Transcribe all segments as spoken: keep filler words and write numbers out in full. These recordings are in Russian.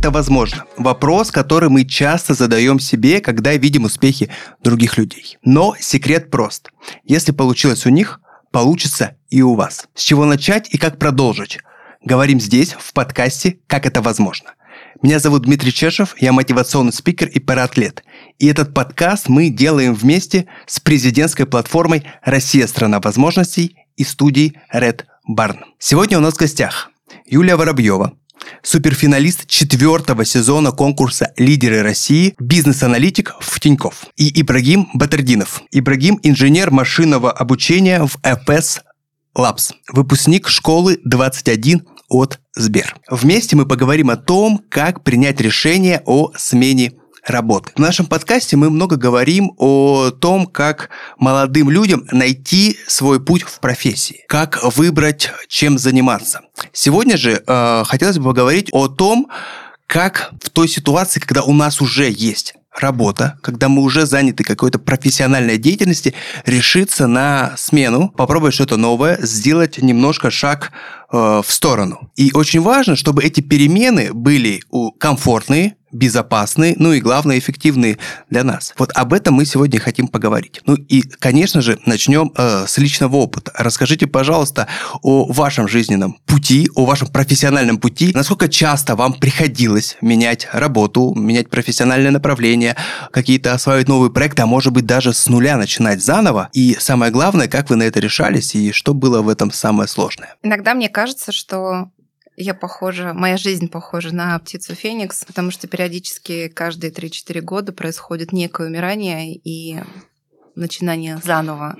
это возможно? Вопрос, который мы часто задаем себе, когда видим успехи других людей. Но секрет прост. Если получилось у них, получится и у вас. С чего начать и как продолжить? Говорим здесь, в подкасте «Как это возможно». Меня зовут Дмитрий Чешев, я мотивационный спикер и параатлет. И этот подкаст мы делаем вместе с президентской платформой «Россия – страна возможностей» и студией Red Barn. Сегодня у нас в гостях Юлия Воробьева, суперфиналист четвертого сезона конкурса «Лидеры России», бизнес-аналитик в Тинькофф. И Ибрагим Батырдинов. Ибрагим – инженер машинного обучения в эф эс Labs, выпускник школы двадцать один от Сбер. Вместе мы поговорим о том, как принять решение о смене работы. В нашем подкасте мы много говорим о том, как молодым людям найти свой путь в профессии, как выбрать, чем заниматься. Сегодня же э, хотелось бы поговорить о том, как в той ситуации, когда у нас уже есть работа, когда мы уже заняты какой-то профессиональной деятельностью, решиться на смену, попробовать что-то новое, сделать немножко шаг э, в сторону. И очень важно, чтобы эти перемены были комфортные, безопасные, ну и, главное, эффективные для нас. Вот об этом мы сегодня хотим поговорить. Ну и, конечно же, начнем э, с личного опыта. Расскажите, пожалуйста, о вашем жизненном пути, о вашем профессиональном пути. Насколько часто вам приходилось менять работу, менять профессиональное направление, какие-то осваивать новые проекты, а может быть даже с нуля начинать заново? И самое главное, как вы на это решались и что было в этом самое сложное? Иногда мне кажется, что я похожа, моя жизнь похожа на птицу Феникс, потому что периодически каждые три-четыре года происходит некое умирание и начинание заново.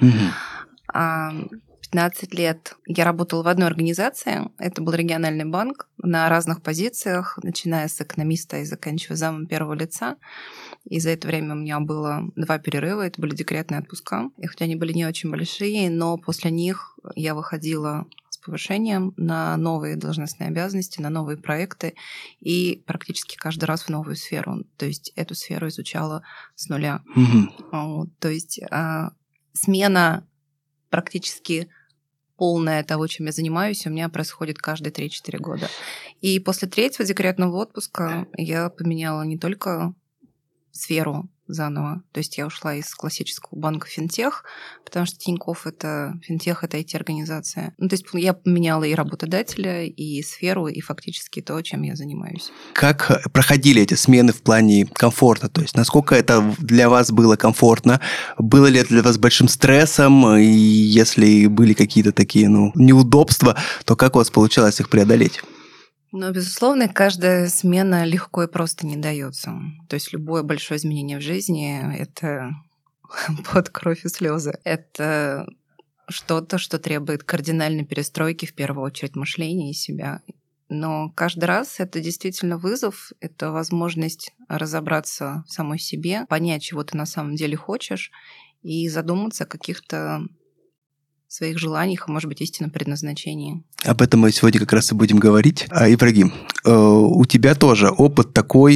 Mm-hmm. пятнадцать лет я работала в одной организации, это был региональный банк, на разных позициях, начиная с экономиста и заканчивая замом первого лица. И за это время у меня было два перерыва, это были декретные отпуска. И хотя они были не очень большие, но после них я выходила повышением на новые должностные обязанности, на новые проекты и практически каждый раз в новую сферу. То есть эту сферу изучала с нуля. Mm-hmm. То есть а, смена практически полная того, чем я занимаюсь, у меня происходит каждые три-четыре года. И после третьего декретного отпуска я поменяла не только сферу заново. То есть я ушла из классического банка финтех, потому что Тинькофф – это финтех, это ай ти-организация. Ну, то есть я поменяла и работодателя, и сферу, и фактически то, чем я занимаюсь. Как проходили эти смены в плане комфорта? То есть насколько это для вас было комфортно? Было ли это для вас большим стрессом? И если были какие-то такие ну, неудобства, то как у вас получалось их преодолеть? Ну, безусловно, каждая смена легко и просто не дается. То есть любое большое изменение в жизни – это под кровь и слезы. Это что-то, что требует кардинальной перестройки, в первую очередь, мышления и себя. Но каждый раз это действительно вызов, это возможность разобраться в самой себе, понять, чего ты на самом деле хочешь, и задуматься о каких-то своих желаниях, а может быть, истинном предназначении. Об этом мы сегодня как раз и будем говорить. А, Ибрагим, э, у тебя тоже опыт такой,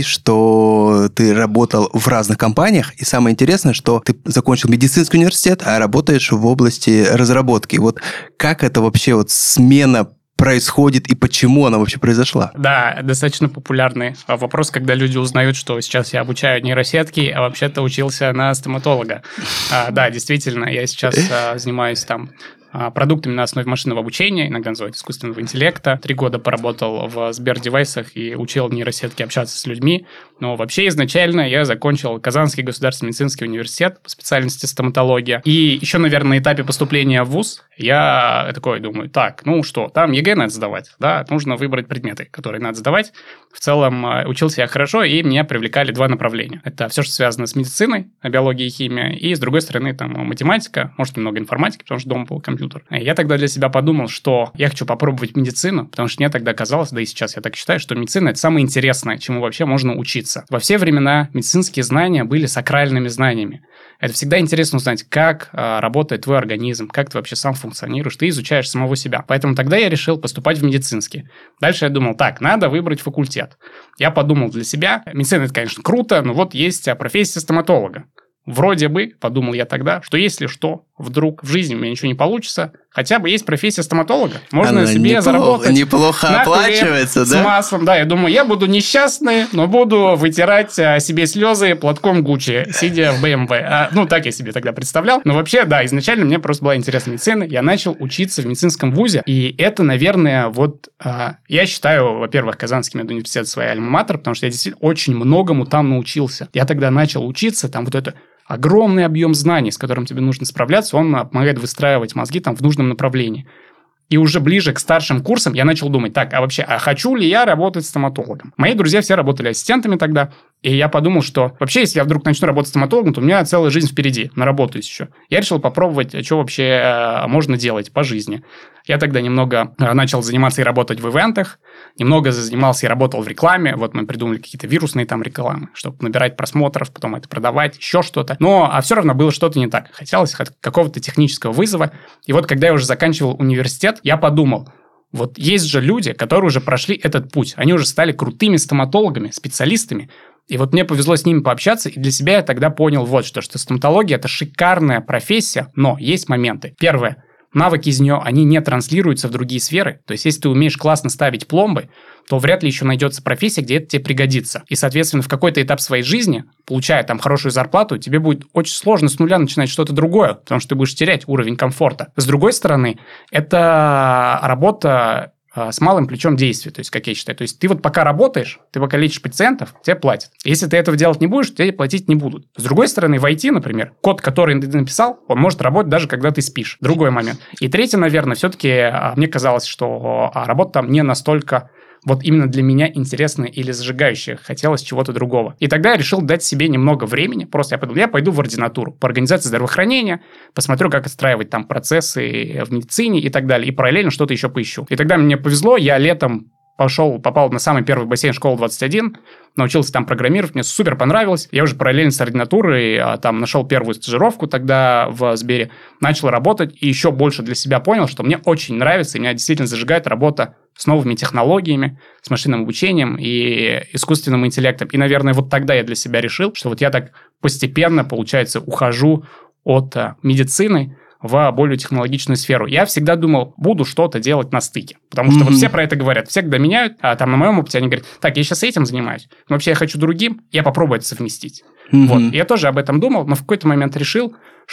что ты работал в разных компаниях, и самое интересное, что ты закончил медицинский университет, а работаешь в области разработки. Вот как это вообще вот смена происходит и почему она вообще произошла? Да, достаточно популярный вопрос, когда люди узнают, что сейчас я обучаю нейросетки, а вообще-то учился на стоматолога. А, да, действительно, я сейчас а, занимаюсь там продуктами на основе машинного обучения, иногда называют искусственного интеллекта. Три года поработал в Сбер-девайсах и учил нейросетки общаться с людьми. Но вообще изначально я закончил Казанский государственный медицинский университет по специальности стоматология. И еще, наверное, на этапе поступления в вуз я такой думаю, так, ну что, там ЕГЭ надо сдавать, да, нужно выбрать предметы, которые надо сдавать. В целом учился я хорошо, и меня привлекали два направления. Это все, что связано с медициной, биология и химия, и, с другой стороны, там математика, может, немного информатики, потому что дома был компьютер. Я тогда для себя подумал, что я хочу попробовать медицину, потому что мне тогда казалось, да и сейчас я так считаю, что медицина – это самое интересное, чему вообще можно учиться. Во все времена медицинские знания были сакральными знаниями. Это всегда интересно узнать, как а, работает твой организм, как ты вообще сам функционируешь, ты изучаешь самого себя. Поэтому тогда я решил поступать в медицинский. Дальше я думал, так, надо выбрать факультет. Я подумал для себя, медицина – это, конечно, круто, но вот есть профессия стоматолога. Вроде бы, подумал я тогда, что если что, вдруг в жизни у меня ничего не получится, хотя бы есть профессия стоматолога. Можно Она себе неплохо, заработать. неплохо на оплачивается, хлеб да? С маслом, да. Я думаю, я буду несчастный, но буду вытирать а, себе слезы платком Гуччи, сидя в бэ эм вэ. А, ну, так я себе тогда представлял. Но вообще, да, изначально мне просто была интересна медицина. Я начал учиться в медицинском вузе. И это, наверное, вот... А, я считаю, во-первых, Казанский медуниверситет своей альма-матер, потому что я действительно очень многому там научился. Я тогда начал учиться, там вот это... огромный объем знаний, с которым тебе нужно справляться, он помогает выстраивать мозги там в нужном направлении. И уже ближе к старшим курсам я начал думать, так, а вообще, а хочу ли я работать стоматологом? Мои друзья все работали ассистентами тогда, и я подумал, что вообще, если я вдруг начну работать стоматологом, то у меня целая жизнь впереди, наработаюсь еще. Я решил попробовать, что вообще э, можно делать по жизни. Я тогда немного э, начал заниматься и работать в ивентах, немного занимался и работал в рекламе. Вот мы придумали какие-то вирусные там рекламы, чтобы набирать просмотров, потом это продавать, еще что-то. Но а все равно было что-то не так. Хотелось какого-то технического вызова. И вот когда я уже заканчивал университет, я подумал, вот есть же люди, которые уже прошли этот путь. Они уже стали крутыми стоматологами, специалистами. И вот мне повезло с ними пообщаться, и для себя я тогда понял вот что, что стоматология – это шикарная профессия, но есть моменты. Первое. Навыки из нее, они не транслируются в другие сферы. То есть, если ты умеешь классно ставить пломбы, то вряд ли еще найдется профессия, где это тебе пригодится. И, соответственно, в какой-то этап своей жизни, получая там хорошую зарплату, тебе будет очень сложно с нуля начинать что-то другое, потому что ты будешь терять уровень комфорта. С другой стороны, это работа с малым плечом действия, то есть, как я считаю. То есть, ты вот пока работаешь, ты пока лечишь пациентов, тебе платят. Если ты этого делать не будешь, тебе платить не будут. С другой стороны, в ай ти, например, код, который ты написал, он может работать даже когда ты спишь. Другой момент. И третье, наверное, все-таки мне казалось, что работа там не настолько... вот именно для меня интересное или зажигающее, хотелось чего-то другого. И тогда я решил дать себе немного времени, просто я подумал, я пойду в ординатуру по организации здравоохранения, посмотрю, как отстраивать там процессы в медицине и так далее, и параллельно что-то еще поищу. И тогда мне повезло, я летом пошел, попал на самый первый бассейн школы двадцать один, научился там программировать, мне супер понравилось. Я уже параллельно с ординатурой а, там нашел первую стажировку тогда в Сбере, начал работать и еще больше для себя понял, что мне очень нравится, и меня действительно зажигает работа с новыми технологиями, с машинным обучением и искусственным интеллектом. И, наверное, вот тогда я для себя решил, что вот я так постепенно, получается, ухожу от а, медицины в более технологичную сферу. Я всегда думал, буду что-то делать на стыке. Потому что mm-hmm. вот все про это говорят. Все, когда меняют, а там на моем опыте они говорят, так, я сейчас этим занимаюсь, но вообще я хочу другим, я попробую это совместить. Mm-hmm. Вот. И я тоже об этом думал, но в какой-то момент решил,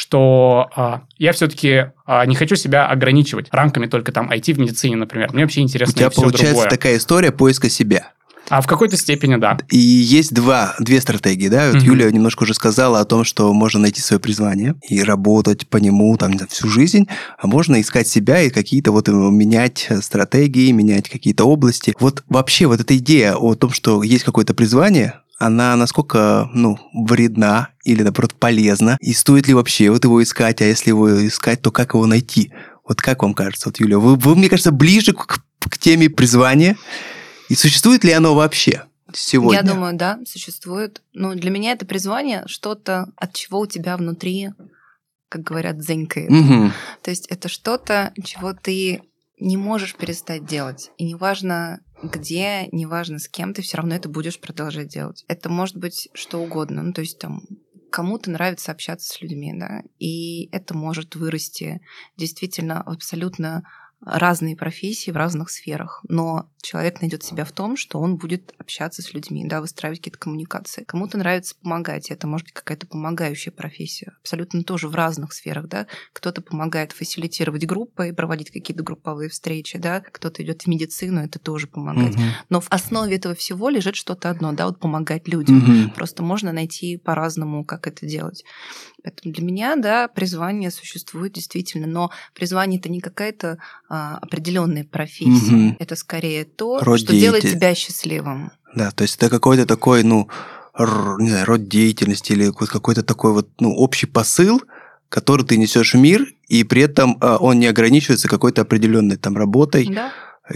что а, я все-таки а, не хочу себя ограничивать рамками только там ай ти в медицине, например. Мне вообще интересно и все другое. У тебя получается такая история поиска себя. А в какой-то степени, да. И есть два, две стратегии, да? Вот mm-hmm. Юлия немножко уже сказала о том, что можно найти свое призвание и работать по нему там всю жизнь, а можно искать себя и какие-то вот менять стратегии, менять какие-то области. Вот вообще вот эта идея о том, что есть какое-то призвание, она насколько, ну, вредна или, наоборот, полезна? И стоит ли вообще вот его искать? А если его искать, то как его найти? Вот как вам кажется, вот, Юля? Вы, вы мне кажется, ближе к, к теме призвания. И существует ли оно вообще сегодня? Я думаю, да, существует. Но для меня это призвание что-то, от чего у тебя внутри, как говорят, дзенькает. Угу. То есть это что-то, чего ты не можешь перестать делать. И неважно где, неважно с кем, ты все равно это будешь продолжать делать. Это может быть что угодно. Ну, то есть там кому-то нравится общаться с людьми, да, и это может вырасти действительно абсолютно разные профессии в разных сферах, но человек найдет себя в том, что он будет общаться с людьми, да, выстраивать какие-то коммуникации. Кому-то нравится помогать, это может быть какая-то помогающая профессия, абсолютно тоже в разных сферах, да. Кто-то помогает фасилитировать группы и проводить какие-то групповые встречи, да, кто-то идет в медицину, это тоже помогать. Угу. Но в основе этого всего лежит что-то одно, да, вот помогать людям. Угу. Просто можно найти по-разному, как это делать. Поэтому для меня, да, призвание существует действительно, но призвание это не какая-то а, определенная профессия, угу. это скорее то, род что делает тебя счастливым. Да, то есть это какой-то такой, ну, р, не знаю, род деятельности или какой-то такой вот, ну, общий посыл, который ты несешь в мир, и при этом а, он не ограничивается какой-то определенной там работой. Да.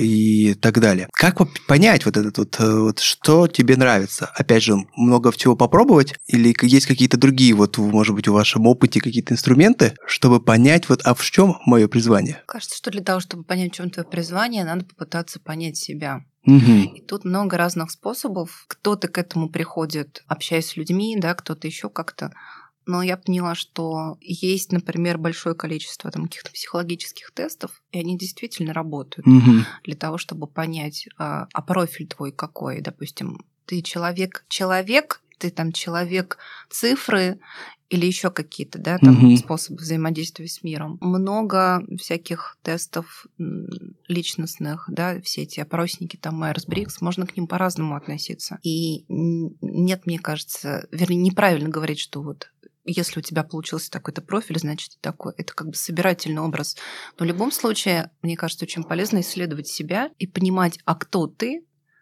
И так далее. Как понять вот этот вот, вот, что тебе нравится? Опять же, много чего попробовать? Или есть какие-то другие, вот, может быть, в вашем опыте какие-то инструменты, чтобы понять, вот, а в чем мое призвание? Кажется, что для того, чтобы понять, в чем твое призвание, надо попытаться понять себя. Угу. И тут много разных способов. Кто-то к этому приходит, общаясь с людьми, да, кто-то еще как-то. но я поняла, что есть, например, большое количество там каких-то психологических тестов, и они действительно работают Мгм. для того, чтобы понять, а, а профиль твой какой. Допустим, ты человек, человек, ты там человек цифры или еще какие-то, да, там Мгм. способы взаимодействия с миром. Много всяких тестов м, личностных, да, все эти опросники, там, Майерс-Бриггс, можно к ним по-разному относиться. И н- нет, мне кажется, вернее, неправильно говорить, что вот если у тебя получился такой-то профиль, значит, ты такой. Это как бы собирательный образ. Но в любом случае, мне кажется, очень полезно исследовать себя и понимать, а кто ты,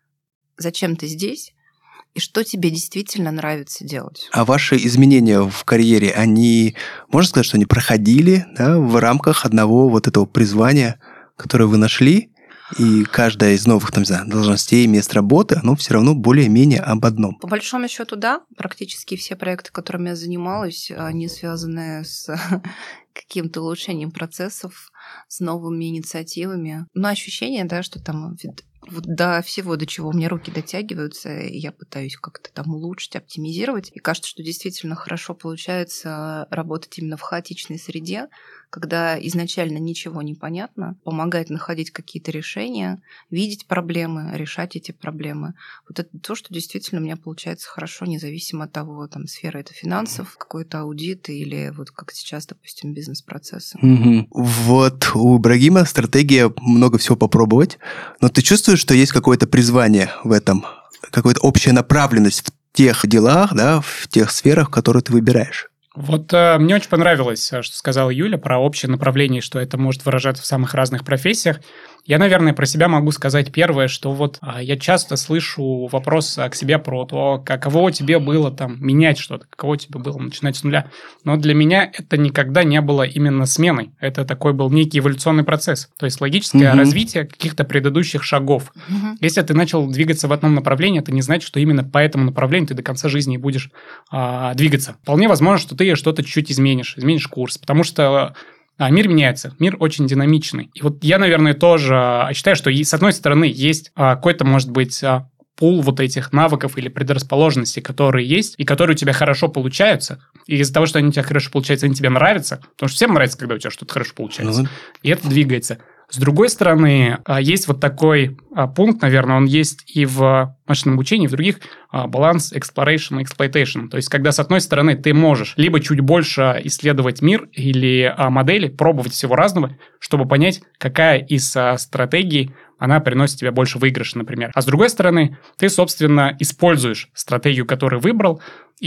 зачем ты здесь, и что тебе действительно нравится делать. А ваши изменения в карьере, они, можно сказать, что они проходили, да, в рамках одного вот этого призвания, которое вы нашли, и каждая из новых, там, не знаю, должностей, мест работы, оно все равно более-менее об одном. По большому счету, да, практически все проекты, которыми я занималась, они связаны с каким-то улучшением процессов, с новыми инициативами. Но ощущение, да, что там вот до всего, до чего у меня руки дотягиваются, и я пытаюсь как-то там улучшить, оптимизировать. И кажется, что действительно хорошо получается работать именно в хаотичной среде, когда изначально ничего не понятно, помогает находить какие-то решения, видеть проблемы, решать эти проблемы. Вот это то, что действительно у меня получается хорошо, независимо от того, там, сфера это финансов, какой-то аудит или вот как сейчас, допустим, бизнес-процессы. Мгм. Вот у Ибрагима стратегия много всего попробовать, но ты чувствуешь, что есть какое-то призвание в этом, какая-то общая направленность в тех делах, да, в тех сферах, которые ты выбираешь? Вот э, мне очень понравилось, э, что сказала Юля про общее направление, что это может выражаться в самых разных профессиях. Я, наверное, про себя могу сказать первое, что вот а, я часто слышу вопрос а, к себе про то, каково тебе было там менять что-то, каково тебе было начинать с нуля. Но для меня это никогда не было именно сменой. Это такой был некий эволюционный процесс. То есть логическое Мгм. развитие каких-то предыдущих шагов. Мгм. Если ты начал двигаться в одном направлении, это не значит, что именно по этому направлению ты до конца жизни и будешь а, двигаться. Вполне возможно, что ты что-то чуть-чуть изменишь, изменишь курс, потому что а, мир меняется, мир очень динамичный. И вот я, наверное, тоже а, считаю, что и, с одной стороны есть а, какой-то, может быть, а, пул вот этих навыков или предрасположенностей, которые есть, и которые у тебя хорошо получаются. И из-за того, что они у тебя хорошо получаются, они тебе нравятся, потому что всем нравится, когда у тебя что-то хорошо получается. Ну, И это двигается. С другой стороны, а, есть вот такой а, пункт, наверное, он есть и в машинном обучении, и в других, а, баланс exploration и exploitation. То есть, когда, с одной стороны, ты можешь либо чуть больше исследовать мир или а, модели, пробовать всего разного, чтобы понять, какая из а, стратегий она приносит тебе больше выигрыша, например. А с другой стороны, ты, собственно, используешь стратегию, которую выбрал,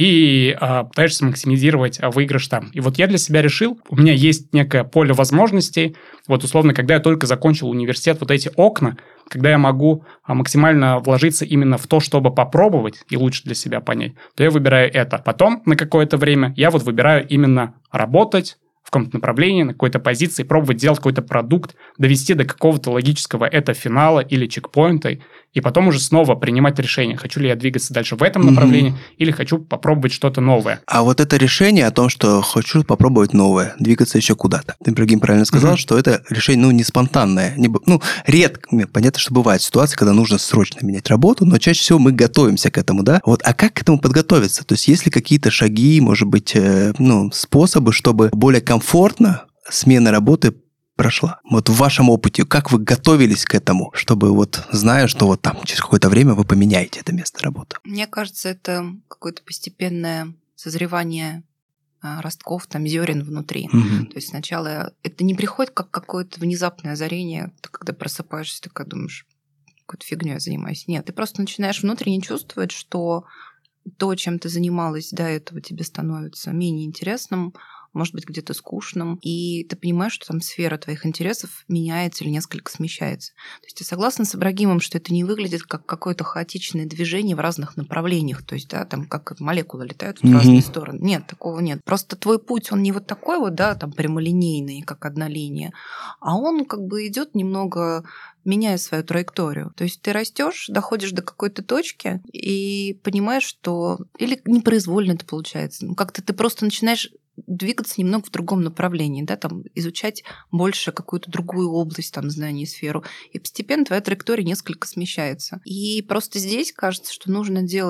и а, пытаешься максимизировать а, выигрыш там. И вот я для себя решил, у меня есть некое поле возможностей. Вот условно, когда я только закончил университет, вот эти окна, когда я могу а, максимально вложиться именно в то, чтобы попробовать и лучше для себя понять, то я выбираю это. Потом на какое-то время я вот выбираю именно работать в каком-то направлении, на какой-то позиции, пробовать делать какой-то продукт, довести до какого-то логического это финала или чекпоинта, и потом уже снова принимать решение, хочу ли я двигаться дальше в этом Мгм. направлении, или хочу попробовать что-то новое. А вот это решение о том, что хочу попробовать новое, двигаться еще куда-то. Ты, Ибрагим, правильно сказал, Мгм. что это решение, ну, не спонтанное. Не, б- ну, редко, нет, понятно, что бывают ситуации, когда нужно срочно менять работу, но чаще всего мы готовимся к этому, да? Вот, а как к этому подготовиться? То есть, есть ли какие-то шаги, может быть, э, ну, способы, чтобы более комфортно смена работы прошла? Вот в вашем опыте, как вы готовились к этому, чтобы вот, зная, что вот там через какое-то время вы поменяете это место работы? Мне кажется, это какое-то постепенное созревание а, ростков, там, зерен внутри. Мгм. То есть сначала это не приходит как какое-то внезапное озарение, ты когда просыпаешься, ты как думаешь, какой-то фигней я занимаюсь. Нет, ты просто начинаешь внутренне чувствовать, что то, чем ты занималась до этого, тебе становится менее интересным, может быть, где-то скучным, и ты понимаешь, что там сфера твоих интересов меняется или несколько смещается. То есть я согласна с Ибрагимом, что это не выглядит как какое-то хаотичное движение в разных направлениях, то есть, да, там как молекулы летают в Мгм. разные стороны. Нет, такого нет. Просто твой путь, он не вот такой вот, да, там прямолинейный, как одна линия, а он как бы идет немного меняя свою траекторию. То есть ты растешь, доходишь до какой-то точки и понимаешь, что или непроизвольно это получается, ну, как-то ты просто начинаешь двигаться немного в другом направлении, да, там, изучать больше какую-то другую область там, знаний, сферу. И постепенно твоя траектория несколько смещается. И просто здесь кажется, что нужно делать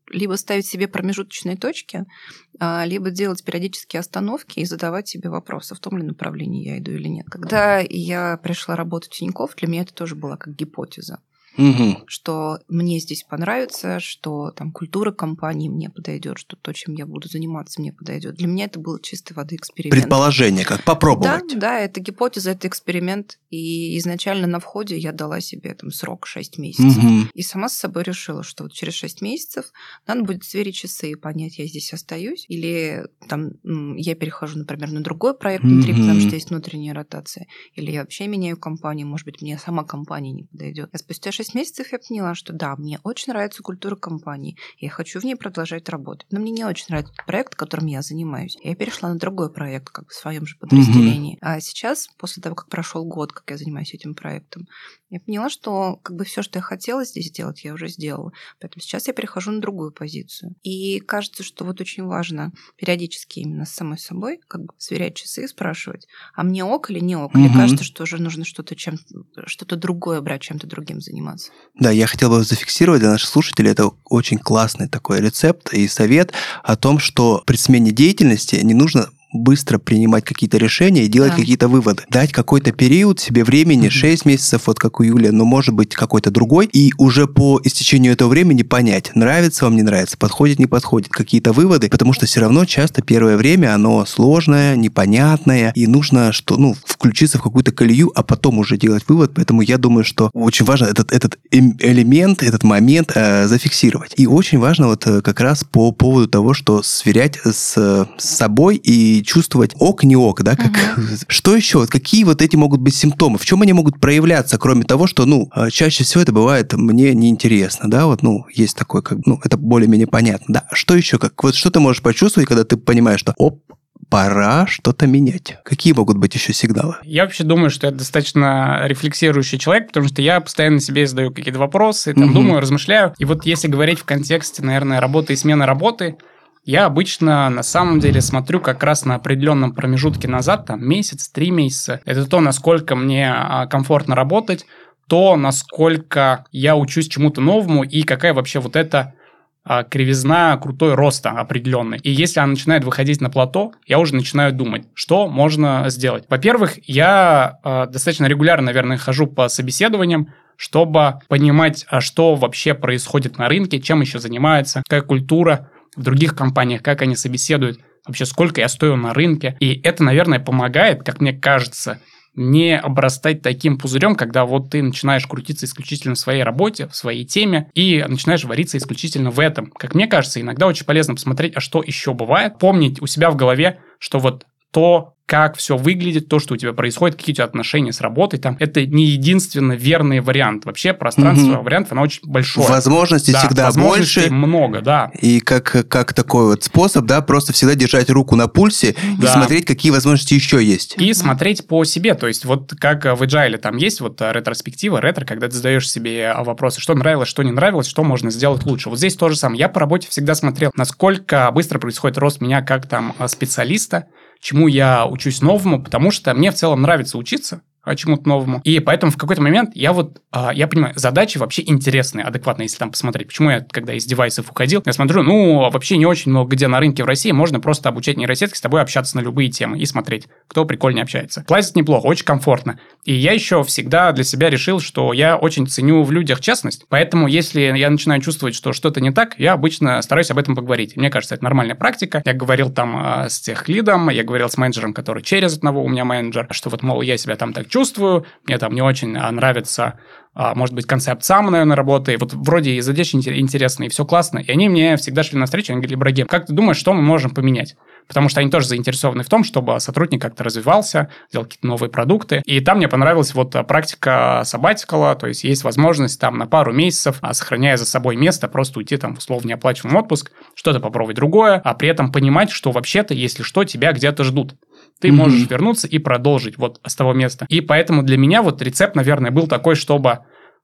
либо ставить себе промежуточные точки, либо делать периодические остановки и задавать себе вопросы, в том ли направлении я иду или нет. Когда я пришла работать в Тинькофф, для меня это тоже была как гипотеза. Угу. Что мне здесь понравится, что там культура компании мне подойдет, что то, чем я буду заниматься, мне подойдет. Для меня это был чистой воды эксперимент. Предположение, как попробовать. Да, да, это гипотеза, это эксперимент. И изначально на входе я дала себе там срок шесть месяцев. Угу. И сама с собой решила, что вот через шесть месяцев надо будет сверить часы и понять, я здесь остаюсь, или там я перехожу, например, на другой проект внутри, угу. потому что есть внутренняя ротация, или я вообще меняю компанию, может быть, мне сама компания не подойдет. А спустя шесть месяцев я поняла, что да, мне очень нравится культура компании, я хочу в ней продолжать работать, но мне не очень нравится проект, которым я занимаюсь. Я перешла на другой проект, как бы в своем же подразделении. Mm-hmm. А сейчас, после того, как прошел год, как я занимаюсь этим проектом, я поняла, что как бы все, что я хотела здесь сделать, я уже сделала. Поэтому сейчас я перехожу на другую позицию. И кажется, что вот очень важно периодически именно с самой собой как бы сверять часы и спрашивать, а мне ок или не ок? Mm-hmm. Или кажется, что уже нужно что-то, чем, что-то другое брать, чем-то другим заниматься. Да, я хотел бы зафиксировать для наших слушателей, это очень классный такой рецепт и совет о том, что при смене деятельности не нужно быстро принимать какие-то решения и делать да. какие-то выводы. Дать какой-то период себе времени, mm-hmm. шесть месяцев, вот как у Юли, но может быть какой-то другой, и уже по истечению этого времени понять, нравится вам, не нравится, подходит, не подходит, какие-то выводы, потому что все равно часто первое время оно сложное, непонятное, и нужно что, ну, включиться в какую-то колею, а потом уже делать вывод, поэтому я думаю, что очень важно этот, этот элемент, этот момент э, зафиксировать. И очень важно вот как раз по поводу того, что сверять с, с собой и чувствовать ок, не ок, да, как... Uh-huh. Что еще? Вот какие вот эти могут быть симптомы? В чем они могут проявляться, кроме того, что, ну, чаще всего это бывает мне неинтересно, да, вот, ну, есть такое, как, ну, это более-менее понятно, да. Что еще? Как, вот что ты можешь почувствовать, когда ты понимаешь, что, оп, пора что-то менять? Какие могут быть еще сигналы? Я вообще думаю, что я достаточно рефлексирующий человек, потому что я постоянно себе задаю какие-то вопросы, там, uh-huh. думаю, размышляю. И вот если говорить в контексте, наверное, работы и смены работы, я обычно, на самом деле, смотрю как раз на определенном промежутке назад, там, месяц, три месяца. Это то, насколько мне комфортно работать, то, насколько я учусь чему-то новому и какая вообще вот эта кривизна крутой роста определенный. И если она начинает выходить на плато, я уже начинаю думать, что можно сделать. Во-первых, я достаточно регулярно, наверное, хожу по собеседованиям, чтобы понимать, что вообще происходит на рынке, чем еще занимается, какая культура в других компаниях, как они собеседуют, вообще сколько я стою на рынке. И это, наверное, помогает, как мне кажется, не обрастать таким пузырем, когда вот ты начинаешь крутиться исключительно в своей работе, в своей теме, и начинаешь вариться исключительно в этом. Как мне кажется, иногда очень полезно посмотреть, а что еще бывает, помнить у себя в голове, что вот то, как все выглядит, то, что у тебя происходит, какие у тебя отношения с работой, там, это не единственно верный вариант. Вообще пространство угу. вариантов, оно очень большое. Возможностей да, всегда возможностей больше. много, да. И как, как такой вот способ, да, просто всегда держать руку на пульсе да. и смотреть, какие возможности еще есть. И смотреть по себе, то есть вот как в Agile там есть вот ретроспектива, ретро, когда ты задаешь себе вопросы, что нравилось, что не нравилось, что можно сделать лучше. Вот здесь то же самое. Я по работе всегда смотрел, насколько быстро происходит рост меня как там специалиста, чему я учусь новому, потому что мне в целом нравится учиться чему-то новому. И поэтому в какой-то момент я вот, я понимаю, задачи вообще интересные, адекватные, если там посмотреть. Почему я, когда из девайсов уходил, я смотрю, ну, вообще не очень много где на рынке в России можно просто обучать нейросетки, с тобой общаться на любые темы и смотреть, кто прикольнее общается. Платят неплохо, очень комфортно. И я еще всегда для себя решил, что я очень ценю в людях честность, поэтому если я начинаю чувствовать, что что-то не так, я обычно стараюсь об этом поговорить. Мне кажется, это нормальная практика. Я говорил там с техлидом, я говорил с менеджером, который через одного у меня менеджер, что вот, мол, я себя там так чувствую, мне там не очень нравится, может быть, концепт сам, наверное, работы, и вот вроде и задачи интересные, и все классно, и они мне всегда шли навстречу, они говорили, Ибрагим, как ты думаешь, что мы можем поменять? Потому что они тоже заинтересованы в том, чтобы сотрудник как-то развивался, делал какие-то новые продукты, и там мне понравилась вот практика sabbatical, то есть есть возможность там на пару месяцев, сохраняя за собой место, просто уйти там в условно неоплачиваемый отпуск, что-то попробовать другое, а при этом понимать, что вообще-то, если что, тебя где-то ждут. Ты mm-hmm. можешь вернуться и продолжить вот с того места. И поэтому для меня вот рецепт, наверное, был такой, чтобы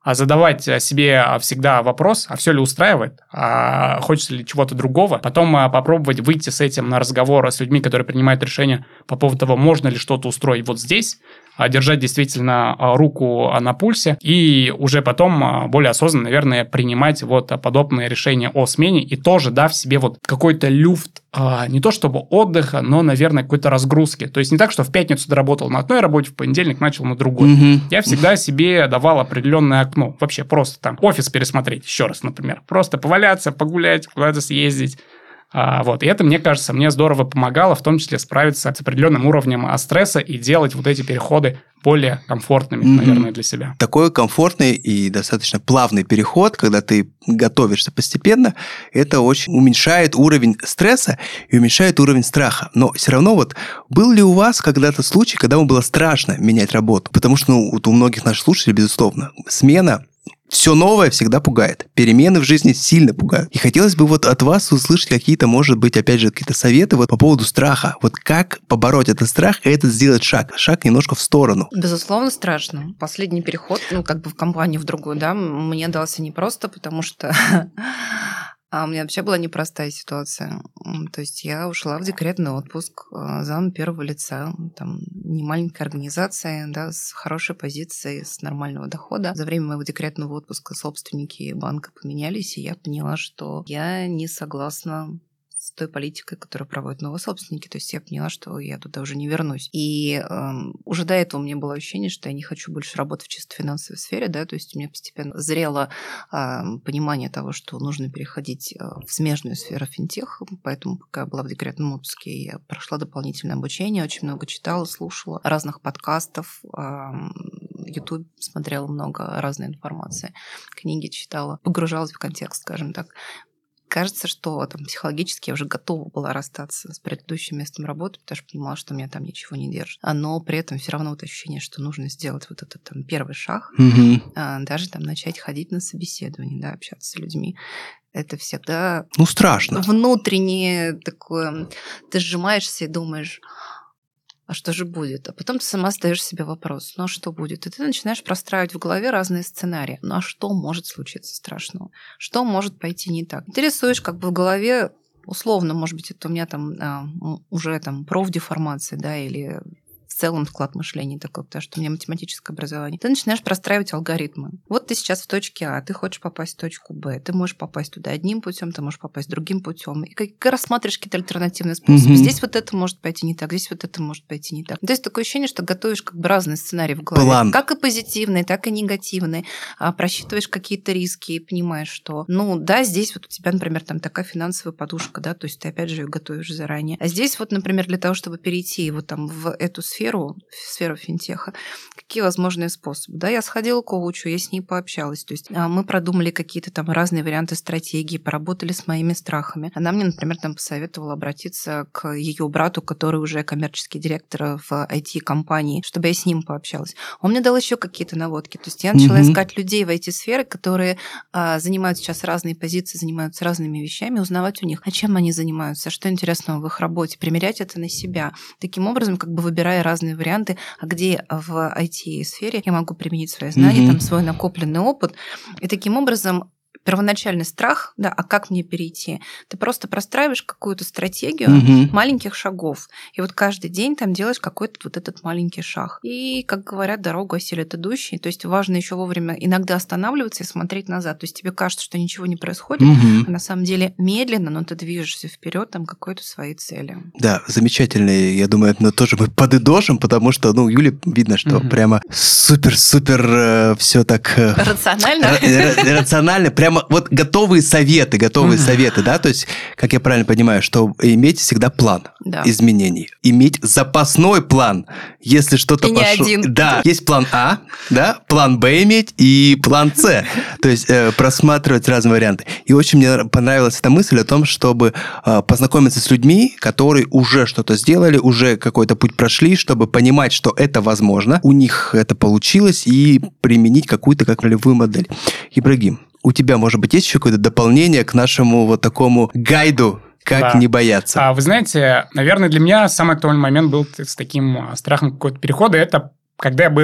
а задавать себе всегда вопрос, а все ли устраивает, а хочется ли чего-то другого, потом попробовать выйти с этим на разговор с людьми, которые принимают решения по поводу того, можно ли что-то устроить вот здесь, держать действительно руку на пульсе и уже потом более осознанно, наверное, принимать вот подобные решения о смене и тоже дав себе вот какой-то люфт, не то чтобы отдыха, но, наверное, какой-то разгрузки. То есть не так, что в пятницу доработал на одной работе, в понедельник начал на другой. Mm-hmm. Я всегда себе давал определенное окно. Вообще просто там офис пересмотреть еще раз, например. Просто поваляться, погулять, куда-то съездить. А, вот. И это, мне кажется, мне здорово помогало, в том числе справиться с определенным уровнем стресса и делать вот эти переходы более комфортными, mm-hmm. наверное, для себя. Такой комфортный и достаточно плавный переход, когда ты готовишься постепенно, это очень уменьшает уровень стресса и уменьшает уровень страха. Но все равно вот был ли у вас когда-то случай, когда вам было страшно менять работу? Потому что ну, вот у многих наших слушателей, безусловно, смена... Все новое всегда пугает. Перемены в жизни сильно пугают. И хотелось бы вот от вас услышать какие-то, может быть, опять же, какие-то советы вот по поводу страха. Вот как побороть этот страх и это сделать шаг. Шаг немножко в сторону. Безусловно, страшно. Последний переход, ну, как бы в компанию в другую, да, мне дался непросто, потому что... А у меня вообще была непростая ситуация. То есть я ушла в декретный отпуск зам первого лица. Там не маленькая организация, да, с хорошей позицией, с нормального дохода. За время моего декретного отпуска собственники банка поменялись, и я поняла, что я не согласна с той политикой, которую проводят новые собственники. То есть я поняла, что я туда уже не вернусь. И э, уже до этого у меня было ощущение, что я не хочу больше работать в чисто финансовой сфере, да, то есть у меня постепенно зрело э, понимание того, что нужно переходить э, в смежную сферу финтех, поэтому пока я была в декретном отпуске, я прошла дополнительное обучение, очень много читала, слушала разных подкастов, э, YouTube смотрела много разной информации, книги читала, погружалась в контекст, скажем так. Кажется, что там, психологически я уже готова была расстаться с предыдущим местом работы, потому что понимала, что меня там ничего не держит. Но при этом все равно вот ощущение, что нужно сделать вот этот там, первый шаг, угу. даже там, начать ходить на собеседование, да, общаться с людьми. Это всегда... Ну, страшно. Внутреннее такое... Ты сжимаешься и думаешь... А что же будет? А потом ты сама задаешь себе вопрос, ну а что будет? И ты начинаешь простраивать в голове разные сценарии. Ну а что может случиться страшного? Что может пойти не так? Ты рисуешь как бы в голове, условно, может быть, это у меня там а, уже там профдеформация, да, или в целом склад мышления такой, потому что у меня математическое образование. Ты начинаешь простраивать алгоритмы. Вот ты сейчас в точке А, ты хочешь попасть в точку Б, ты можешь попасть туда одним путем, ты можешь попасть другим путем. И как рассматриваешь какие-то альтернативные способы. Mm-hmm. Здесь вот это может пойти не так, здесь вот это может пойти не так. То есть такое ощущение, что готовишь как бы разные сценарии в голове. План. Как и позитивные, так и негативные. А просчитываешь какие-то риски и понимаешь, что, ну да, здесь вот у тебя, например, там такая финансовая подушка, да, то есть ты опять же ее готовишь заранее. А здесь вот, например, для того, чтобы перейти вот там в эту сферу, в сферу финтеха, какие возможные способы. Да, я сходила к коучу, я с ней пообщалась. То есть мы продумали какие-то там разные варианты стратегии, поработали с моими страхами. Она мне, например, там посоветовала обратиться к ее брату, который уже коммерческий директор в ай ти-компании, чтобы я с ним пообщалась. Он мне дал еще какие-то наводки. То есть я начала mm-hmm. искать людей в ай ти-сфере, которые а, занимают сейчас разные позиции, занимаются разными вещами, узнавать у них, а чем они занимаются, что интересного в их работе, примерять это на себя. Таким образом, как бы выбирая разные варианты, а где в ай ти-сфере я могу применить свои знания, mm-hmm. там, свой накопленный опыт. И таким образом первоначальный страх, да, а как мне перейти? Ты просто простраиваешь какую-то стратегию mm-hmm. маленьких шагов. И вот каждый день там делаешь какой-то вот этот маленький шаг. И, как говорят, дорогу осилит идущий. То есть важно еще вовремя иногда останавливаться и смотреть назад. То есть тебе кажется, что ничего не происходит, mm-hmm. а на самом деле медленно, но ты движешься вперед там к какой-то своей цели. Да, замечательно. Я думаю, это тоже мы подытожим, потому что, ну, Юле видно, что mm-hmm. прямо супер-супер э, все так... Э, рационально. Рационально. Прямо вот готовые советы, готовые uh-huh. советы, да, то есть, как я правильно понимаю, что иметь всегда план да. изменений, иметь запасной план, если что-то и пошло. Не один. Да, есть план А, да, план Б иметь и план С, то есть э, просматривать разные варианты. И очень мне понравилась эта мысль о том, чтобы э, познакомиться с людьми, которые уже что-то сделали, уже какой-то путь прошли, чтобы понимать, что это возможно, у них это получилось, и применить какую-то как ролевую модель. Ибрагим, у тебя, может быть, есть еще какое-то дополнение к нашему вот такому гайду, как да. не бояться? А, вы знаете, наверное, для меня самый актуальный момент был с таким страхом какого-то перехода. Это когда я был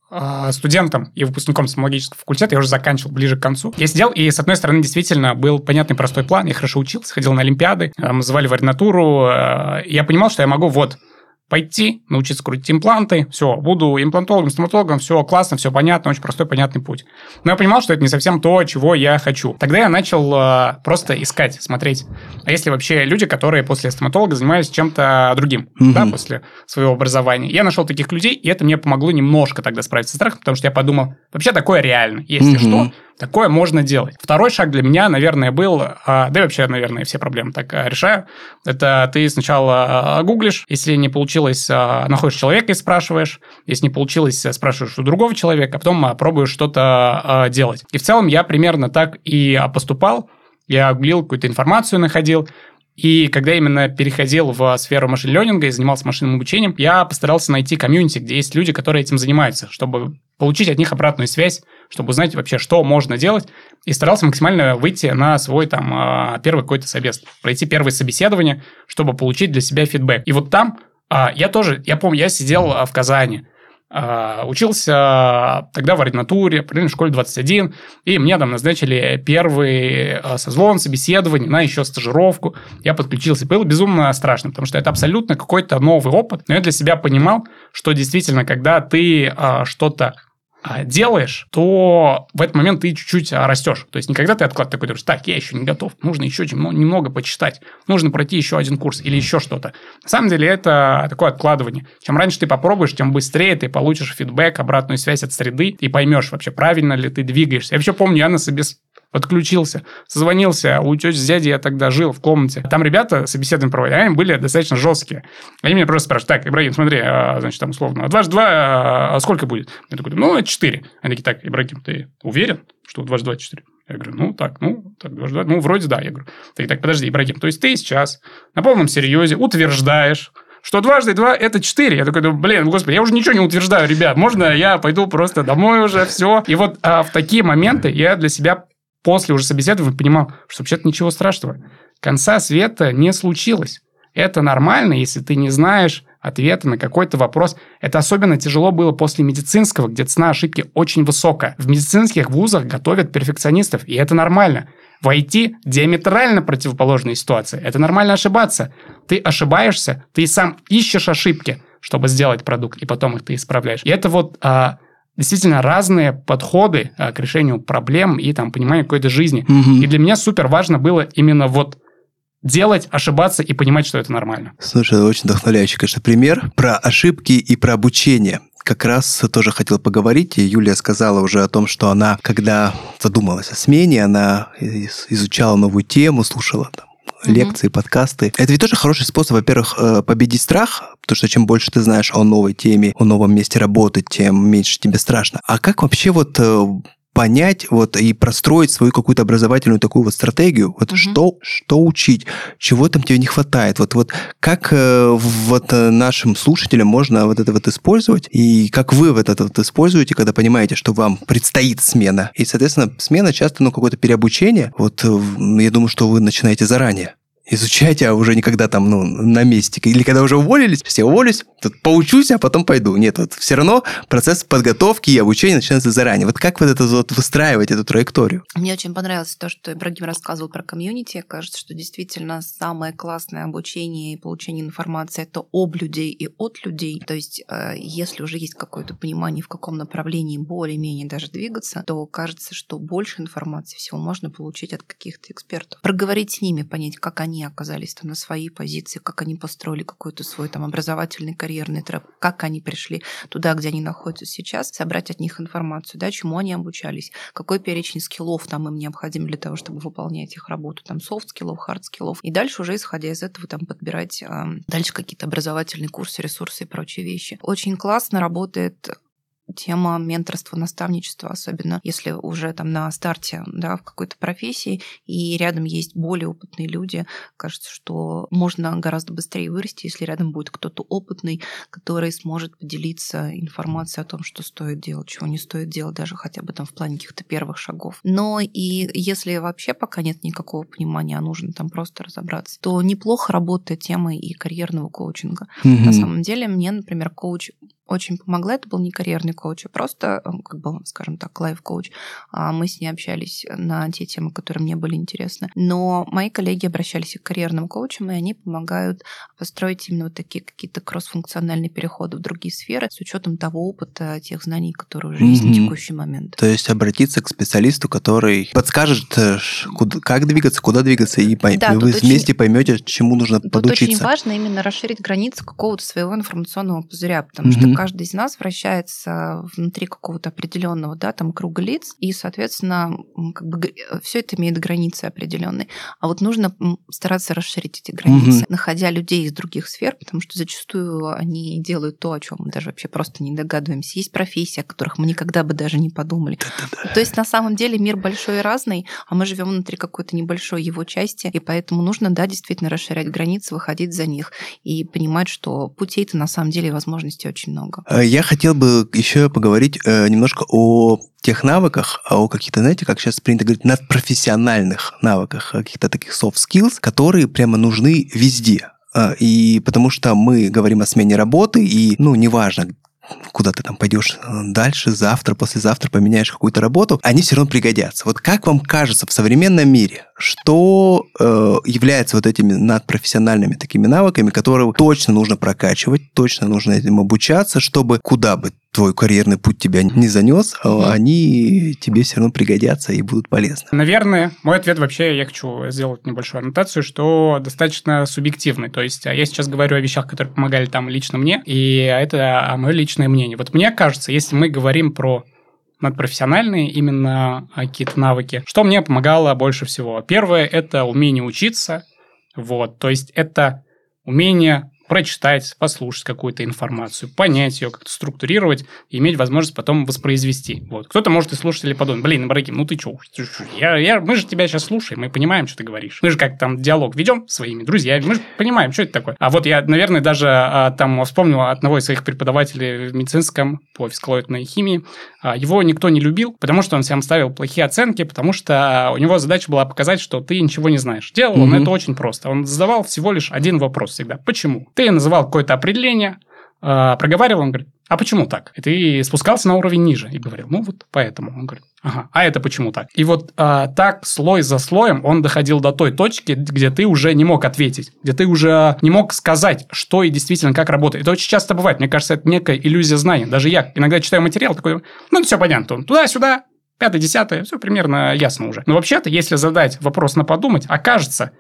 студентом и выпускником стоматологического факультета, я уже заканчивал ближе к концу. Я сидел, и, с одной стороны, действительно был понятный простой план. Я хорошо учился, ходил на олимпиады, мы звали в ординатуру. И я понимал, что я могу вот пойти, научиться крутить импланты, все, буду имплантологом, стоматологом, все классно, все понятно, очень простой, понятный путь. Но я понимал, что это не совсем то, чего я хочу. Тогда я начал э, просто искать, смотреть, а есть ли вообще люди, которые после стоматолога занимались чем-то другим, mm-hmm. да, после своего образования. Я нашел таких людей, и это мне помогло немножко тогда справиться с страхом, потому что я подумал, вообще такое реально, если mm-hmm. что, такое можно делать. Второй шаг для меня, наверное, был, да и вообще, наверное, все проблемы так решаю, это ты сначала гуглишь, если не получилось, находишь человека и спрашиваешь, если не получилось, спрашиваешь у другого человека, а потом пробуешь что-то делать. И в целом я примерно так и поступал, я гуглил, какую-то информацию находил, и когда именно переходил в сферу машин-лернинга и занимался машинным обучением, я постарался найти комьюнити, где есть люди, которые этим занимаются, чтобы получить от них обратную связь, чтобы узнать вообще, что можно делать, и старался максимально выйти на свой там первый какой-то собес, пройти первое собеседование, чтобы получить для себя фидбэк. И вот там я тоже, я помню, я сидел в Казани, учился тогда в ординатуре, в школе двадцать один, и мне там назначили первый созвон, собеседование, на еще стажировку. Я подключился. Было безумно страшно, потому что это абсолютно какой-то новый опыт. Но я для себя понимал, что действительно, когда ты что-то делаешь, то в этот момент ты чуть-чуть растешь. То есть, никогда ты откладываешь такой, думаешь, так, я еще не готов, нужно еще немного почитать, нужно пройти еще один курс или еще что-то. На самом деле, это такое откладывание. Чем раньше ты попробуешь, тем быстрее ты получишь фидбэк, обратную связь от среды и поймешь вообще, правильно ли ты двигаешься. Я вообще помню, я на собес... подключился, созвонился, у тети с дядей я тогда жил в комнате. Там ребята собеседование проводили, они были достаточно жесткие. Они меня просто спрашивают, так, Ибрагим, смотри, а, значит, там условно, дважды два, а сколько будет? Я такой, ну, это четыре. Они такие, так, Ибрагим, ты уверен, что дважды два четыре? Я говорю, ну, так, ну, так, дважды два, ну, вроде да. Я говорю, так, так, подожди, Ибрагим, то есть ты сейчас на полном серьезе утверждаешь, что дважды два – это четыре. Я такой, блин, господи, я уже ничего не утверждаю, ребят, можно я пойду просто домой уже, все. И вот а, в такие моменты я для себя после уже собеседования понимал, что вообще-то ничего страшного. Конца света не случилось. Это нормально, если ты не знаешь ответа на какой-то вопрос. Это особенно тяжело было после медицинского, где цена ошибки очень высокая. В медицинских вузах готовят перфекционистов, и это нормально. В ай ти диаметрально противоположная ситуация. Это нормально ошибаться. Ты ошибаешься, ты сам ищешь ошибки, чтобы сделать продукт, и потом их ты исправляешь. И это вот... А, действительно разные подходы а, к решению проблем и там, пониманию какой-то жизни. Угу. И для меня супер важно было именно вот делать, ошибаться и понимать, что это нормально. Слушай, это очень вдохновляющий, конечно, пример про ошибки и про обучение. Как раз тоже хотел поговорить, и Юлия сказала уже о том, что она, когда задумалась о смене, она изучала новую тему, слушала там лекции, mm-hmm. подкасты. Это ведь тоже хороший способ, во-первых, победить страх, потому что чем больше ты знаешь о новой теме, о новом месте работы, тем меньше тебе страшно. А как вообще вот понять вот и простроить свою какую-то образовательную такую вот стратегию? Вот mm-hmm. что, что учить? Чего там тебе не хватает? Вот, вот как вот нашим слушателям можно вот это вот использовать? И как вы вот это вот используете, когда понимаете, что вам предстоит смена? И, соответственно, смена часто, ну, какое-то переобучение. Вот я думаю, что вы начинаете заранее изучать, а уже никогда там, ну, на месте. Или когда уже уволились, все уволюсь, тут поучусь, а потом пойду. Нет, вот все равно процесс подготовки и обучения начинается заранее. Вот как вот это вот выстраивать эту траекторию? Мне очень понравилось то, что Ибрагим рассказывал про комьюнити. Кажется, что действительно самое классное обучение и получение информации – это об людей и от людей. То есть, если уже есть какое-то понимание, в каком направлении более-менее даже двигаться, то кажется, что больше информации всего можно получить от каких-то экспертов. Проговорить с ними, понять, как они оказались там на своей позиции, как они построили какой-то свой там образовательный карьерный трэп, как они пришли туда, где они находятся сейчас, собрать от них информацию, да, чему они обучались, какой перечень скиллов там им необходим для того, чтобы выполнять их работу, там софт-скиллов, хард-скиллов, и дальше уже, исходя из этого, там подбирать э, дальше какие-то образовательные курсы, ресурсы и прочие вещи. Очень классно работает тема менторства, наставничества, особенно если уже там на старте, да, в какой-то профессии, и рядом есть более опытные люди, кажется, что можно гораздо быстрее вырасти, если рядом будет кто-то опытный, который сможет поделиться информацией о том, что стоит делать, чего не стоит делать, даже хотя бы там в плане каких-то первых шагов. Но и если вообще пока нет никакого понимания, а нужно там просто разобраться, то неплохо работает тема и карьерного коучинга. Mm-hmm. На самом деле мне, например, коуч очень помогла. Это был не карьерный коуч, а просто, как бы, скажем так, лайф-коуч. Мы с ней общались на те темы, которые мне были интересны. Но мои коллеги обращались к карьерным коучам, и они помогают построить именно вот такие какие-то кросс-функциональные переходы в другие сферы с учетом того опыта, тех знаний, которые уже есть mm-hmm. на текущий момент. То есть обратиться к специалисту, который подскажет, куда, как двигаться, куда двигаться, и да, вы вместе очень... поймете, чему нужно тут подучиться. Тут очень важно именно расширить границы какого-то своего информационного пузыря, потому mm-hmm. что каждый из нас вращается внутри какого-то определенного, да, там круга лиц, и, соответственно, как бы все это имеет границы определенные. А вот нужно стараться расширить эти границы, mm-hmm. находя людей из других сфер, потому что зачастую они делают то, о чем мы даже вообще просто не догадываемся. Есть профессии, о которых мы никогда бы даже не подумали. Да-да-да. То есть на самом деле мир большой и разный, а мы живем внутри какой-то небольшой его части, и поэтому нужно, да, действительно расширять границы, выходить за них и понимать, что путей-то на самом деле и возможностей очень много. Я хотел бы еще поговорить немножко о тех навыках, о каких-то, знаете, как сейчас принято говорить, надпрофессиональных навыках, каких-то таких soft skills, которые прямо нужны везде. И потому что мы говорим о смене работы, и, ну, неважно, куда ты там пойдешь дальше, завтра, послезавтра поменяешь какую-то работу, они все равно пригодятся. Вот как вам кажется в современном мире, что э, является вот этими надпрофессиональными такими навыками, которые точно нужно прокачивать, точно нужно этим обучаться, чтобы куда бы твой карьерный путь тебя не занес, mm-hmm. они тебе все равно пригодятся и будут полезны? Наверное, мой ответ вообще, я хочу сделать небольшую аннотацию, что достаточно субъективный. То есть я сейчас говорю о вещах, которые помогали там лично мне, и это мое личное мнение. Вот мне кажется, если мы говорим про надпрофессиональные именно какие-то навыки, что мне помогало больше всего? Первое – это умение учиться. Вот, то есть это умение прочитать, послушать какую-то информацию, понять ее, как-то структурировать и иметь возможность потом воспроизвести. Вот. Кто-то может и слушать или подумать, блин, Ибрагим, ну ты чё? Я, я, мы же тебя сейчас слушаем, мы понимаем, что ты говоришь. Мы же как там диалог ведем с своими друзьями, мы же понимаем, что это такое. А вот я, наверное, даже а, там вспомнил одного из своих преподавателей в медицинском по физкалоидной химии. А, его никто не любил, потому что он всем ставил плохие оценки, потому что у него задача была показать, что ты ничего не знаешь. Делал mm-hmm. он это очень просто. Он задавал всего лишь один вопрос всегда. Почему? Ты называл какое-то определение, э, проговаривал, он говорит, а почему так? И ты спускался на уровень ниже и говорил, ну вот поэтому. Он говорит, ага, а это почему так? И вот э, так слой за слоем он доходил до той точки, где ты уже не мог ответить, где ты уже не мог сказать, что и действительно как работает. Это очень часто бывает. Мне кажется, это некая иллюзия знания. Даже я иногда читаю материал, такой, ну, все понятно, туда-сюда, пятое, десятое, все примерно ясно уже. Но вообще-то, если задать вопрос на подумать, окажется,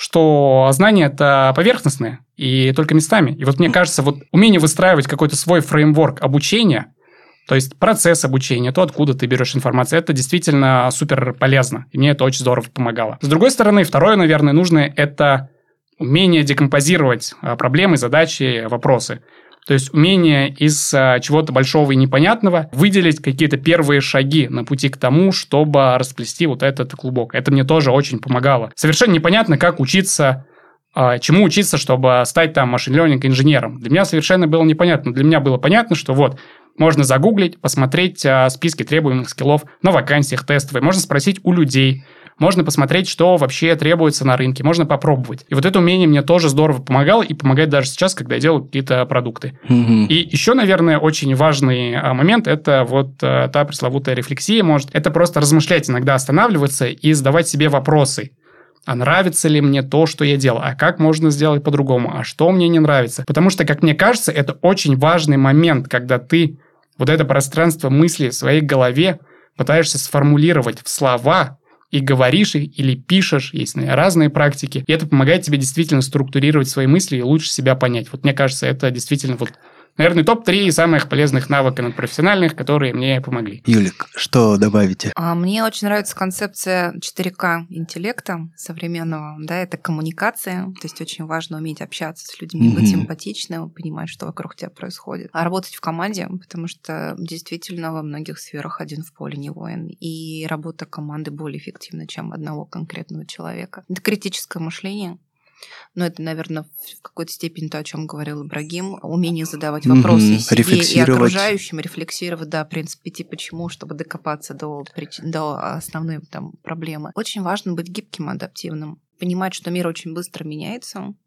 что знания это поверхностные и только местами. И вот мне кажется, вот умение выстраивать какой-то свой фреймворк обучения, то есть процесс обучения, то, откуда ты берешь информацию, это действительно супер полезно. И мне это очень здорово помогало. С другой стороны, второе, наверное, нужное – это умение декомпозировать проблемы, задачи, вопросы. То есть умение из чего-то большого и непонятного выделить какие-то первые шаги на пути к тому, чтобы расплести вот этот клубок. Это мне тоже очень помогало. Совершенно непонятно, как учиться, чему учиться, чтобы стать там машин-лернинг инженером. Для меня совершенно было непонятно. Для меня было понятно, что вот можно загуглить, посмотреть списки требуемых скиллов на вакансиях тестовые, можно спросить у людей, можно посмотреть, что вообще требуется на рынке, можно попробовать. И вот это умение мне тоже здорово помогало и помогает даже сейчас, когда я делаю какие-то продукты. Mm-hmm. И еще, наверное, очень важный момент – это вот та пресловутая рефлексия, может, это просто размышлять, иногда останавливаться и задавать себе вопросы. А нравится ли мне то, что я делаю? А как можно сделать по-другому? А что мне не нравится? Потому что, как мне кажется, это очень важный момент, когда ты вот это пространство мыслей в своей голове пытаешься сформулировать в слова и говоришь их, или пишешь, есть разные практики, и это помогает тебе действительно структурировать свои мысли и лучше себя понять. Вот мне кажется, это действительно вот, наверное, топ три самых полезных навыков профессиональных, которые мне помогли. Юлик, что добавите? А мне очень нравится концепция четыре ка интеллекта современного. Да, это коммуникация, то есть очень важно уметь общаться с людьми, mm-hmm. быть эмпатичным, понимать, что вокруг тебя происходит. А работать в команде, потому что действительно во многих сферах один в поле не воин. И работа команды более эффективна, чем одного конкретного человека. Это критическое мышление. Но это, наверное, в какой-то степени то, о чем говорил Ибрагим. Умение задавать вопросы mm-hmm. себе и окружающим, рефлексировать, да, принцип пяти почему, чтобы докопаться до, до основной там, проблемы. Очень важно быть гибким, адаптивным. Понимать, что мир очень быстро меняется,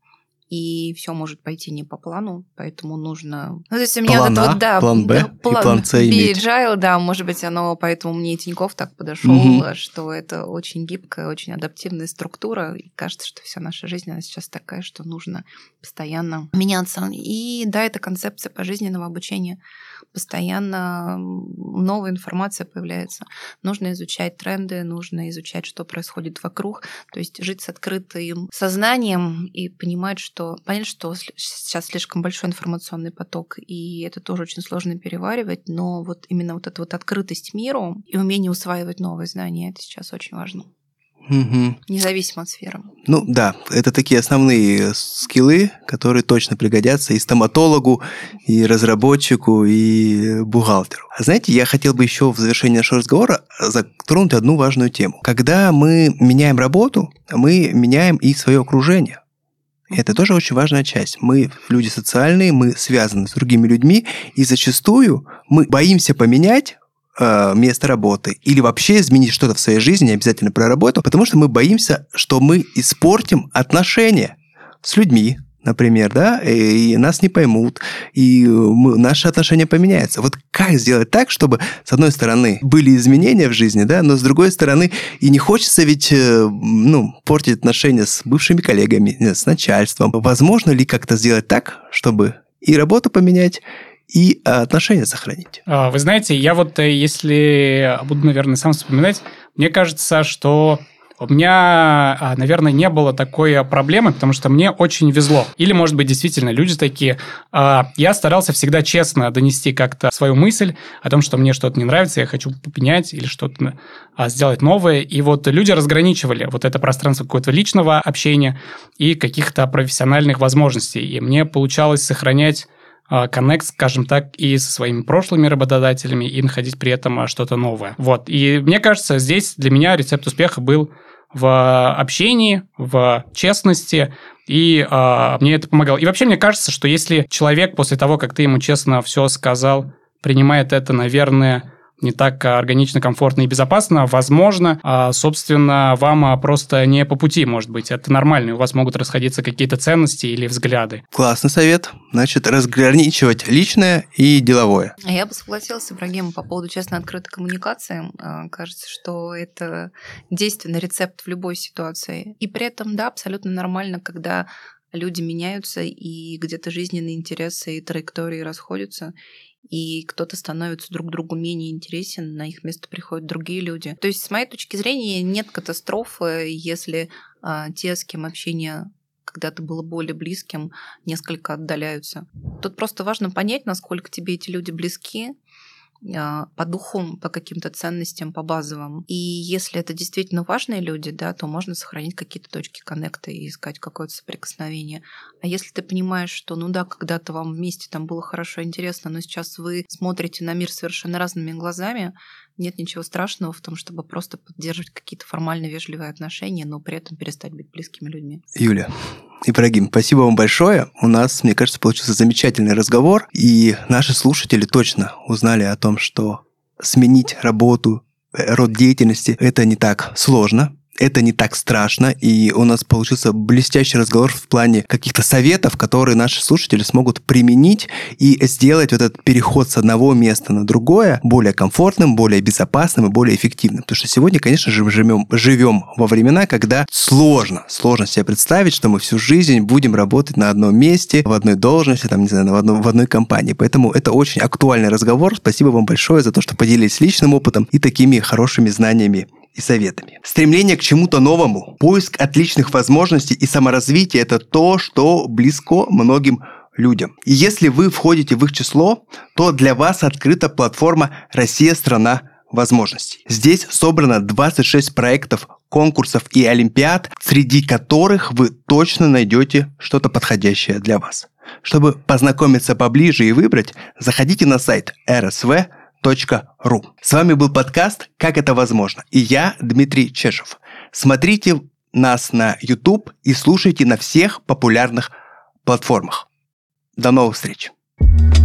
и все может пойти не по плану, поэтому нужно... Ну, то есть у меня план вот это А, вот, да, план Б да, и план С иметь. Agile, да, может быть, оно, поэтому мне и Тинькофф так подошел, Мгм. что это очень гибкая, очень адаптивная структура, и кажется, что вся наша жизнь, она сейчас такая, что нужно постоянно меняться. И да, это концепция пожизненного обучения. Постоянно новая информация появляется. Нужно изучать тренды, нужно изучать, что происходит вокруг, то есть жить с открытым сознанием и понимать, что понять, что сейчас слишком большой информационный поток, и это тоже очень сложно переваривать, но вот именно вот эта вот открытость миру и умение усваивать новые знания, это сейчас очень важно. Мгм. Независимо от сферы. Ну да, это такие основные скиллы, которые точно пригодятся и стоматологу, и разработчику, и бухгалтеру. А знаете, я хотел бы еще в завершении нашего разговора затронуть одну важную тему. Когда мы меняем работу, мы меняем и свое окружение. Это тоже очень важная часть. Мы люди социальные, мы связаны с другими людьми, и зачастую мы боимся поменять место работы или вообще изменить что-то в своей жизни, не обязательно про работу, потому что мы боимся, что мы испортим отношения с людьми, например, да, и нас не поймут, и мы, наши отношения поменяются. Вот как сделать так, чтобы, с одной стороны, были изменения в жизни, да, но с другой стороны, и не хочется ведь, ну, портить отношения с бывшими коллегами, с начальством. Возможно ли как-то сделать так, чтобы и работу поменять, и отношения сохранить? Вы знаете, я вот, если буду, наверное, сам вспоминать, мне кажется, что у меня, наверное, не было такой проблемы, потому что мне очень везло. Или, может быть, действительно, люди такие. Я старался всегда честно донести как-то свою мысль о том, что мне что-то не нравится, я хочу поменять или что-то сделать новое. И вот люди разграничивали вот это пространство какого-то личного общения и каких-то профессиональных возможностей. И мне получалось сохранять коннект, скажем так, и со своими прошлыми работодателями, и находить при этом что-то новое. Вот. И мне кажется, здесь для меня рецепт успеха был в общении, в честности, и э, мне это помогало. И вообще мне кажется, что если человек после того, как ты ему честно все сказал, принимает это, наверное, не так органично, комфортно и безопасно, возможно, а, собственно, вам просто не по пути, может быть. Это нормально, у вас могут расходиться какие-то ценности или взгляды. Классный совет. Значит, разграничивать личное и деловое. Я бы согласилась с Ибрагимом по поводу честной открытой коммуникации. Кажется, что это действенный рецепт в любой ситуации. И при этом, да, абсолютно нормально, когда люди меняются, и где-то жизненные интересы и траектории расходятся, и кто-то становится друг другу менее интересен, на их место приходят другие люди. То есть, с моей точки зрения, нет катастрофы, если а, те, с кем общение когда-то было более близким, несколько отдаляются. Тут просто важно понять, насколько тебе эти люди близки, по духу, по каким-то ценностям, по базовым. И если это действительно важные люди, да, то можно сохранить какие-то точки коннекта и искать какое-то соприкосновение. А если ты понимаешь, что, ну да, когда-то вам вместе там было хорошо, интересно, но сейчас вы смотрите на мир совершенно разными глазами, нет ничего страшного в том, чтобы просто поддерживать какие-то формально вежливые отношения, но при этом перестать быть близкими людьми. Юля, Ибрагим, спасибо вам большое. У нас, мне кажется, получился замечательный разговор, и наши слушатели точно узнали о том, что сменить работу, род деятельности – это не так сложно. Это не так страшно, и у нас получился блестящий разговор в плане каких-то советов, которые наши слушатели смогут применить и сделать вот этот переход с одного места на другое более комфортным, более безопасным и более эффективным. Потому что сегодня, конечно же, мы живем, живем во времена, когда сложно, сложно себе представить, что мы всю жизнь будем работать на одном месте, в одной должности, там, не знаю, в одной, в одной компании. Поэтому это очень актуальный разговор. Спасибо вам большое за то, что поделились личным опытом и такими хорошими знаниями и советами. Стремление к чему-то новому, поиск отличных возможностей и саморазвитие – это то, что близко многим людям. И если вы входите в их число, то для вас открыта платформа «Россия – страна возможностей». Здесь собрано двадцать шесть проектов, конкурсов и олимпиад, среди которых вы точно найдете что-то подходящее для вас. Чтобы познакомиться поближе и выбрать, заходите на сайт эр эс вэ точка ру. С вами был подкаст «Как это возможно?» и я, Дмитрий Чешев. Смотрите нас на YouTube и слушайте на всех популярных платформах. До новых встреч!